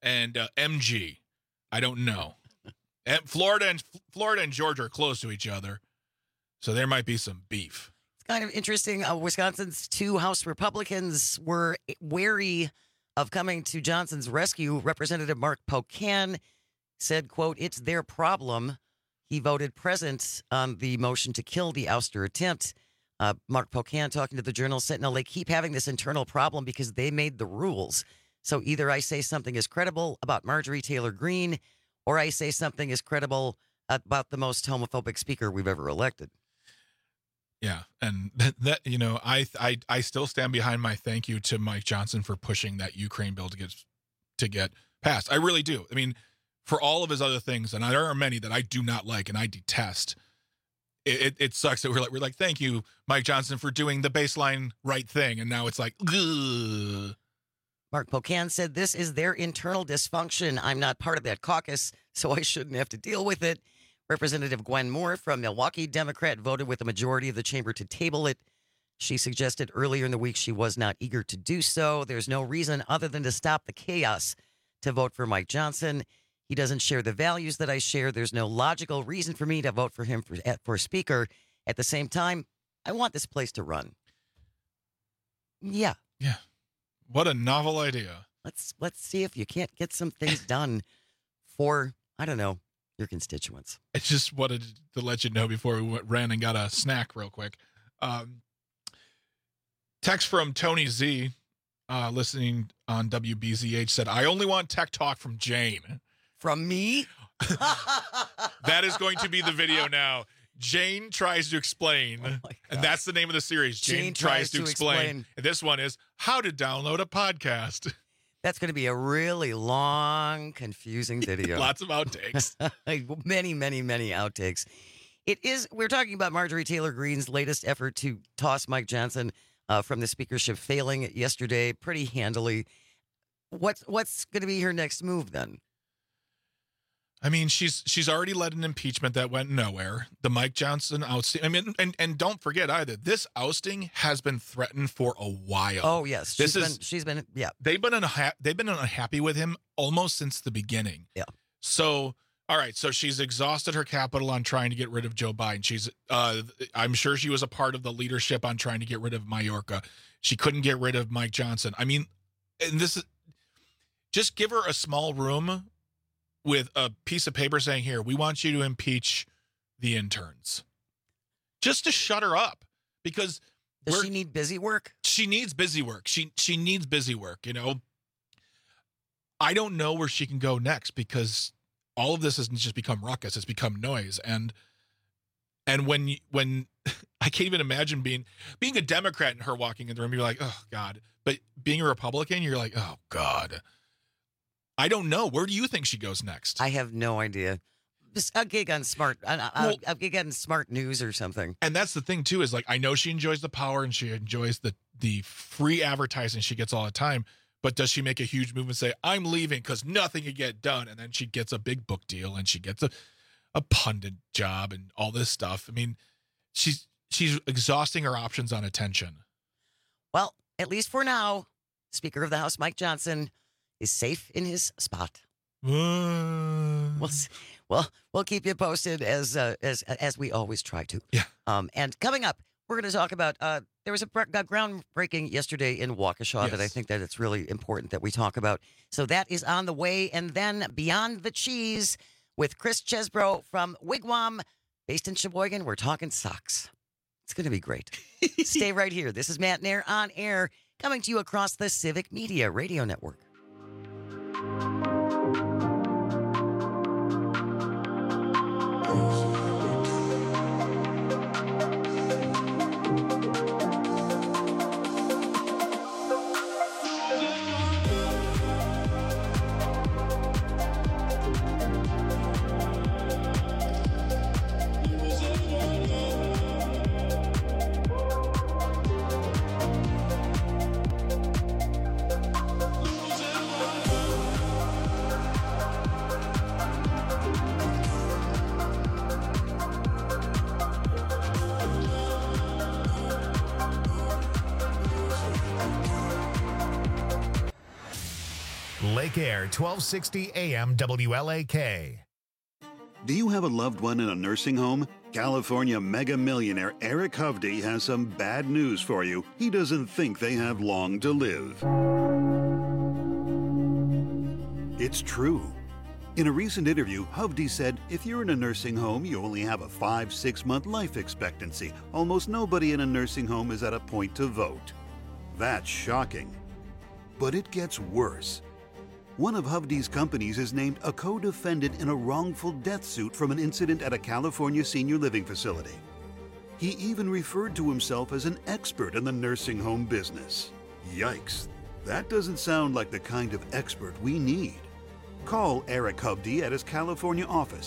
and MG. I don't know. And Florida and Georgia are close to each other, so there might be some beef.
It's kind of interesting. Wisconsin's 2 House Republicans were wary of coming to Johnson's rescue. Representative Mark Pocan said, quote, "It's their problem." He voted present on the motion to kill the ouster attempt. Mark Pocan, talking to the Journal Sentinel, they keep having this internal problem because they made the rules. So either I say something is credible about Marjorie Taylor Greene, or I say something is credible about the most homophobic speaker we've ever elected.
Yeah, and that you know, I still stand behind my thank you to Mike Johnson for pushing that Ukraine bill to get passed. I really do. I mean, for all of his other things, and there are many that I do not like and I detest. It sucks that we're like, thank you, Mike Johnson, for doing the baseline right thing, and now it's like, ugh.
Mark Pocan said, "This is their internal dysfunction. I'm not part of that caucus, so I shouldn't have to deal with it." Representative Gwen Moore from Milwaukee, Democrat, voted with a majority of the chamber to table it. She suggested earlier in the week she was not eager to do so. There's no reason other than to stop the chaos to vote for Mike Johnson. He doesn't share the values that I share. There's no logical reason for me to vote for him for speaker. At the same time, I want this place to run. Yeah.
Yeah. What a novel idea.
Let's see if you can't get some things done for, I don't know, your constituents.
I just wanted to let you know before we ran and got a snack real quick. Text from Tony Z, listening on WBZH, said, "I only want tech talk from Jane."
From me?
That is going to be the video now. Jane tries to explain, and that's the name of the series. Jane tries to explain. And this one is how to download a podcast.
That's going to be a really long, confusing video.
Lots of outtakes.
Many, many, many outtakes. We're talking about Marjorie Taylor Greene's latest effort to toss Mike Johnson from the speakership, failing yesterday pretty handily. What's going to be her next move then?
I mean, she's already led an impeachment that went nowhere. The Mike Johnson ousting. I mean, and don't forget either, this ousting has been threatened for a while.
Oh yes, she's been.
They've been unhappy with him almost since the beginning.
Yeah.
So all right, so she's exhausted her capital on trying to get rid of Joe Biden. I'm sure she was a part of the leadership on trying to get rid of Mayorkas. She couldn't get rid of Mike Johnson. I mean, and this is just give her a small room with a piece of paper saying, "Here, we want you to impeach the interns," just to shut her up. Because
does she need busy work?
She needs busy work. She needs busy work. You know, I don't know where she can go next because all of this has just become ruckus. It's become noise, and when I can't even imagine being a Democrat and her walking in the room, you're like, oh God. But being a Republican, you're like, oh God. I don't know. Where do you think she goes next?
I have no idea. Just a gig on Smart News or something.
And that's the thing too, is like, I know she enjoys the power and she enjoys the free advertising she gets all the time. But does she make a huge move and say, I'm leaving because nothing can get done? And then she gets a big book deal and she gets a pundit job and all this stuff. I mean, she's exhausting her options on attention.
Well, at least for now, Speaker of the House Mike Johnson is safe in his spot. We'll keep you posted as we always try to.
Yeah.
And coming up, we're going to talk about there was a groundbreaking yesterday in Waukesha that I think that it's really important that we talk about. So that is on the way. And then Beyond the Cheese with Chris Chesbro from Wigwam, based in Sheboygan. We're talking socks. It's going to be great. Stay right here. This is Matt Nair on air, coming to you across the Civic Media Radio Network.
Lake Air 1260 AM WLAK.
Do you have a loved one in a nursing home? California mega millionaire Eric Hovde has some bad news for you. He doesn't think they have long to live. It's true. In a recent interview, Hovde said, if you're in a nursing home, you only have a 5-6 month life expectancy. Almost nobody in a nursing home is at a point to vote. That's shocking. But it gets worse. One of Hovde's companies is named a co-defendant in a wrongful death suit from an incident at a California senior living facility. He even referred to himself as an expert in the nursing home business. Yikes. That doesn't sound like the kind of expert we need. Call Eric Hovde at his California office,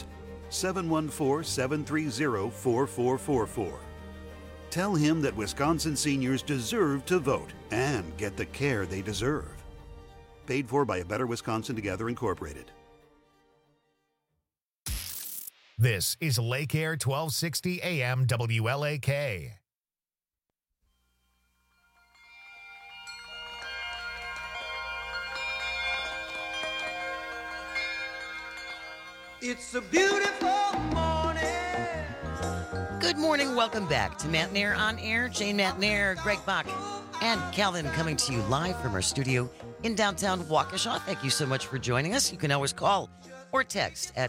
714-730-4444. Tell him that Wisconsin seniors deserve to vote and get the care they deserve. Paid for by A Better Wisconsin Together, Incorporated.
This is Lake Air 1260 AM WLAK.
It's a beautiful morning.
Good morning. Welcome back to Matt Nair on Air. Jane Matt Nair, Greg Bach, and Calvin coming to you live from our studio in downtown Waukesha. Thank you so much for joining us. You can always call or text at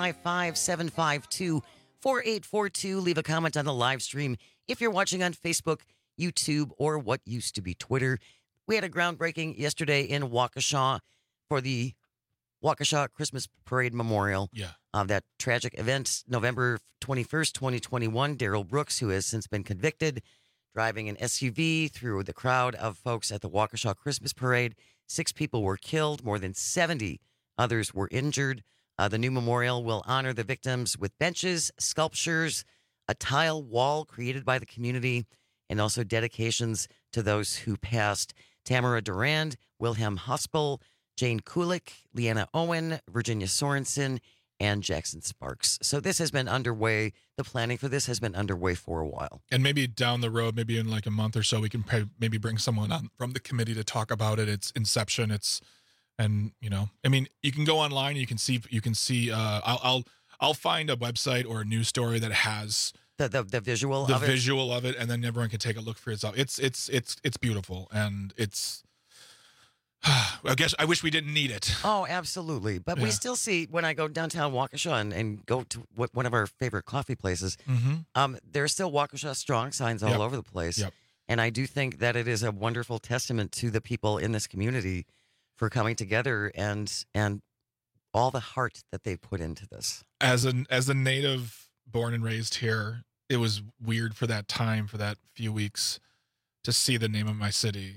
855-752-4842. Leave a comment on the live stream if you're watching on Facebook, YouTube, or what used to be Twitter. We had a groundbreaking yesterday in Waukesha for the Waukesha Christmas Parade Memorial.
Yeah.
That tragic event, November 21st, 2021. Daryl Brooks, who has since been convicted, driving an SUV through the crowd of folks at the Waukesha Christmas Parade. 6 people were killed. More than 70 others were injured. The new memorial will honor the victims with benches, sculptures, a tile wall created by the community, and also dedications to those who passed. Tamara Durand, Wilhelm Hospel, Jane Kulik, Leanna Owen, Virginia Sorensen, and Jackson Sparks. So this has been underway. The planning for this has been underway for a while.
And maybe down the road, maybe in like a month or so, we can maybe bring someone on from the committee to talk about it. It's inception. And you know, I mean, you can go online. You can see. I'll find a website or a news story that has
the visual
the
of
visual of it, and then everyone can take a look for itself. It's beautiful, and it's. I guess I wish we didn't need it.
Oh, absolutely. But we still see, when I go downtown Waukesha and go to one of our favorite coffee places, there's still Waukesha Strong signs all over the place.
Yep.
And I do think that it is a wonderful testament to the people in this community for coming together and all the heart that they put into this.
As a native born and raised here, it was weird for that time, for that few weeks, to see the name of my city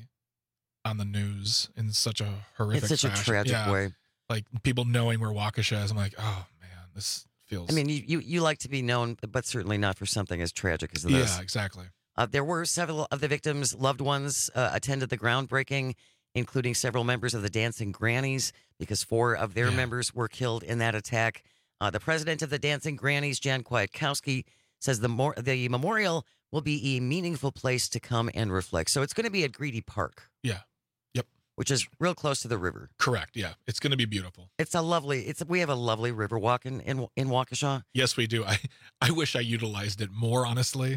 on the news in such a horrific
It's such
fashion.
a tragic way.
Like people knowing where Waukesha is, I'm like, oh man, this feels.
I mean, you like to be known, but certainly not for something as tragic as this.
Yeah, exactly.
There were several of the victims' loved ones attended the groundbreaking, including several members of the Dancing Grannies, because 4 of their members were killed in that attack. The president of the Dancing Grannies, Jan Kwiatkowski, says the memorial will be a meaningful place to come and reflect. So it's going to be at Greedy Park.
Yeah. Yep.
Which is real close to the river.
Correct. Yeah. It's going to be beautiful.
We have a lovely river walk in Waukesha.
Yes, we do. I wish I utilized it more, honestly.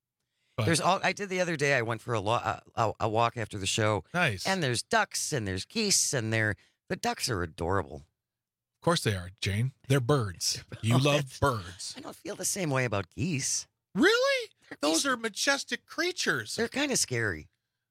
But
I did the other day. I went for a walk after the show.
Nice.
And there's ducks and there's geese and the ducks are adorable.
Of course they are, Jane. They're birds. You love birds.
I don't feel the same way about geese.
Really? Those are majestic creatures.
They're kind of scary.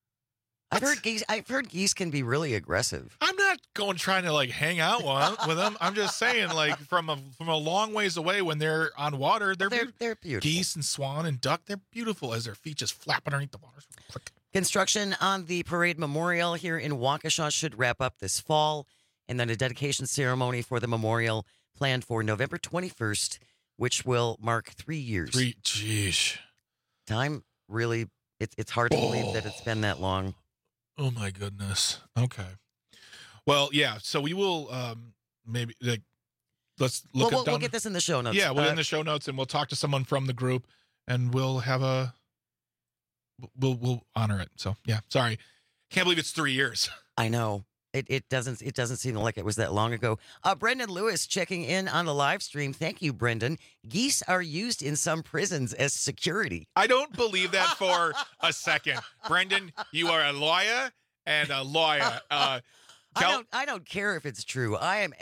I've heard geese can be really aggressive.
I'm not trying to like hang out with them. I'm just saying, like from a long ways away when they're on water, they're
beautiful.
Geese and swan and duck, they're beautiful as their feet just flapping underneath the water.
Construction on the parade memorial here in Waukesha should wrap up this fall, and then a dedication ceremony for the memorial planned for November 21st, which will mark 3 years.
Jeez.
Time really, it's hard to believe that it's been that long.
Oh my goodness. Okay. Well, yeah. So we will maybe like let's look at.
We'll get this in the show notes.
Yeah, we'll in the show notes, and we'll talk to someone from the group, and we'll have we'll honor it. So yeah. Sorry, can't believe it's 3 years.
I know. It doesn't seem like it was that long ago. Brendan Lewis checking in on the live stream. Thank you, Brendan. Geese are used in some prisons as security.
I don't believe that for a second. Brendan, you are a lawyer and a lawyer.
I don't care if it's true.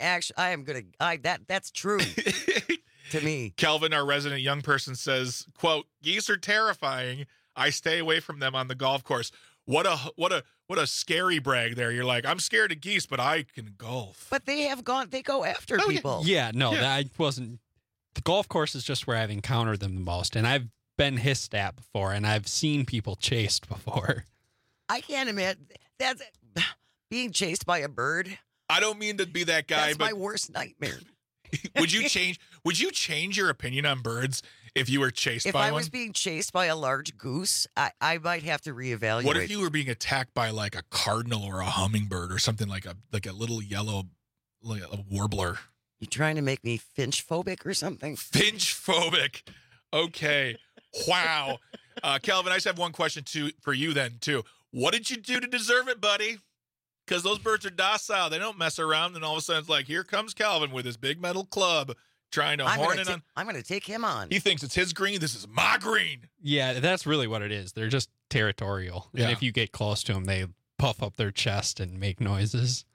That's true to me.
Kelvin, our resident young person, says, quote, geese are terrifying. I stay away from them on the golf course. What a scary brag there. You're like, I'm scared of geese, but I can golf.
But they go after people.
Yeah, no, that wasn't. The golf course is just where I've encountered them the most. And I've been hissed at before, and I've seen people chased before.
I can't imagine that's being chased by a bird.
I don't mean to be that guy,
That's
but
my worst nightmare.
Would you change your opinion on birds if you were chased by one?
If I was being chased by a large goose, I might have to reevaluate.
What if you were being attacked by like a cardinal or a hummingbird or something like a little yellow, like a warbler?
You trying to make me finch phobic or something?
Finch phobic. Okay. Wow. Kelvin, I just have one question for you then too. What did you do to deserve it, buddy? Because those birds are docile. They don't mess around. And all of a sudden it's like, here comes Calvin with his big metal club trying to horn in on.
I'm going to take him on.
He thinks it's his green. This is my green.
Yeah, that's really what it is. They're just territorial.
Yeah.
And if you get close to them, they puff up their chest and make noises.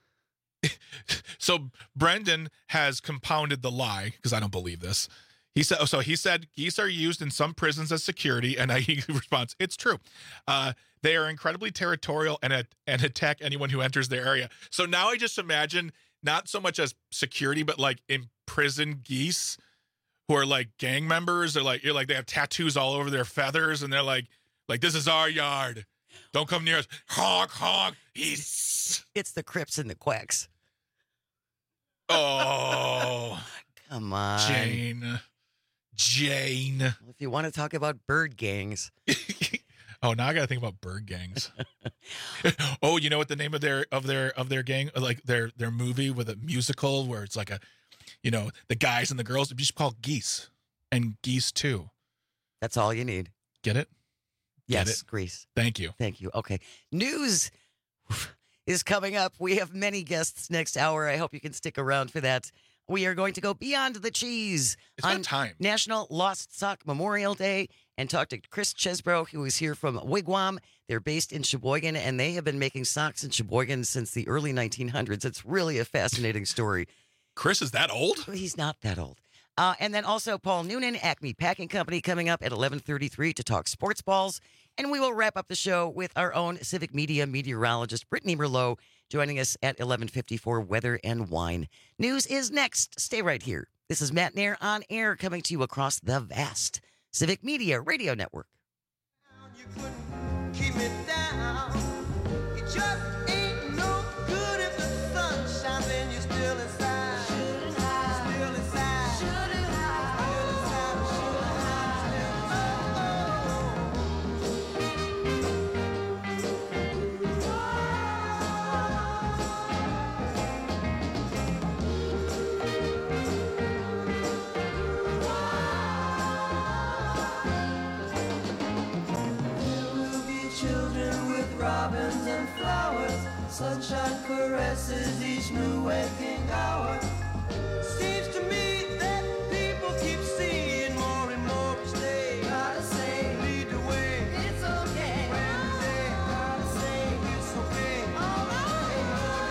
So Brendan has compounded the lie, because I don't believe this. He said geese are used in some prisons as security, and he responds, it's true. They are incredibly territorial and attack anyone who enters their area. So now I just imagine not so much as security, but like imprisoned geese who are like gang members. They're like, they have tattoos all over their feathers, and they're like this is our yard. Don't come near us. Honk, honk.
It's the Crips and the Quacks.
Oh,
come on,
Jane.
If you want to talk about bird gangs.
Oh, now I got to think about bird gangs. Oh, you know what the name of their gang, like their movie with a musical where it's like the guys and the girls, it's just called Geese and Geese 2.
That's all you need.
Get it?
Yes,
Get it?
Grease.
Thank you.
Okay. News is coming up. We have many guests next hour. I hope you can stick around for that. We are going to go beyond the cheese
on time.
National Lost Sock Memorial Day and talk to Chris Chesbro, who is here from Wigwam. They're based in Sheboygan, and they have been making socks in Sheboygan since the early 1900s. It's really a fascinating story.
Chris is that old?
He's not that old. And then also Paul Noonan, Acme Packing Company, coming up at 11:33 to talk sports balls. And we will wrap up the show with our own Civic Media meteorologist, Brittany Merlot, joining us at 11:54 Weather and Wine. News is next. Stay right here. This is Matt Nair on air, coming to you across the vast Civic Media Radio Network.
You couldn't keep me down. It just ain't no good if the sun shines and you're still inside. Still inside. Still robins and flowers, sunshine caresses each new waking hour. Seems to me that people keep seeing more and more each day. Gotta say, lead the way. It's okay. Wednesday, gotta say, it's okay. All right.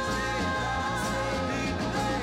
Lead the way.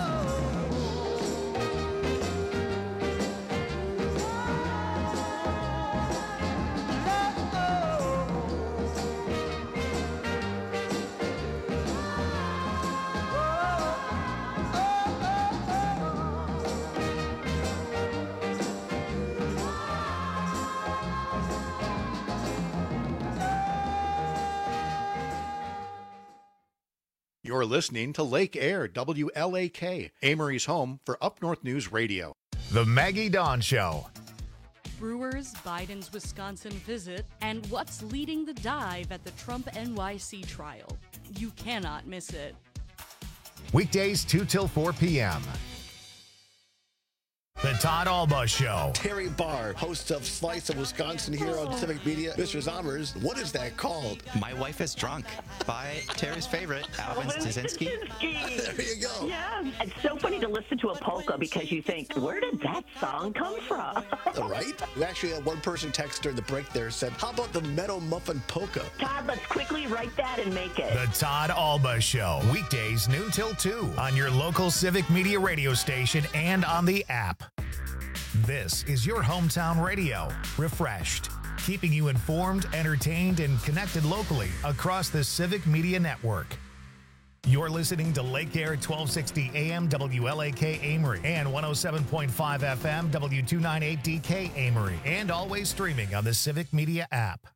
You're listening to Lake Air, WLAK, Amory's home for Up North News Radio.
The Maggie Dawn Show.
Brewers, Biden's Wisconsin visit, and what's leading the dive at the Trump NYC trial. You cannot miss it.
Weekdays 2 till 4 p.m. The Todd Alba Show.
Terry Barr, host of Slice of Wisconsin here on Civic Media. Mr. Zommers, what is that called?
My Wife is Drunk by Terry's favorite, Alvin Stasinski.
There you go.
Yeah, it's so funny to listen to a polka because you think, where did that song come from?
Right? We actually had one person text during the break there said, how about the Meadow Muffin Polka?
Todd, let's quickly write that and make it.
The Todd Alba Show. Weekdays noon till 2 on your local Civic Media radio station and on the app. This is your hometown radio. Refreshed. Keeping you informed, entertained, and connected locally across the Civic Media Network. You're listening to Lake Air 1260 AM WLAK Amory and 107.5 FM W298DK Amory, and always streaming on the Civic Media app.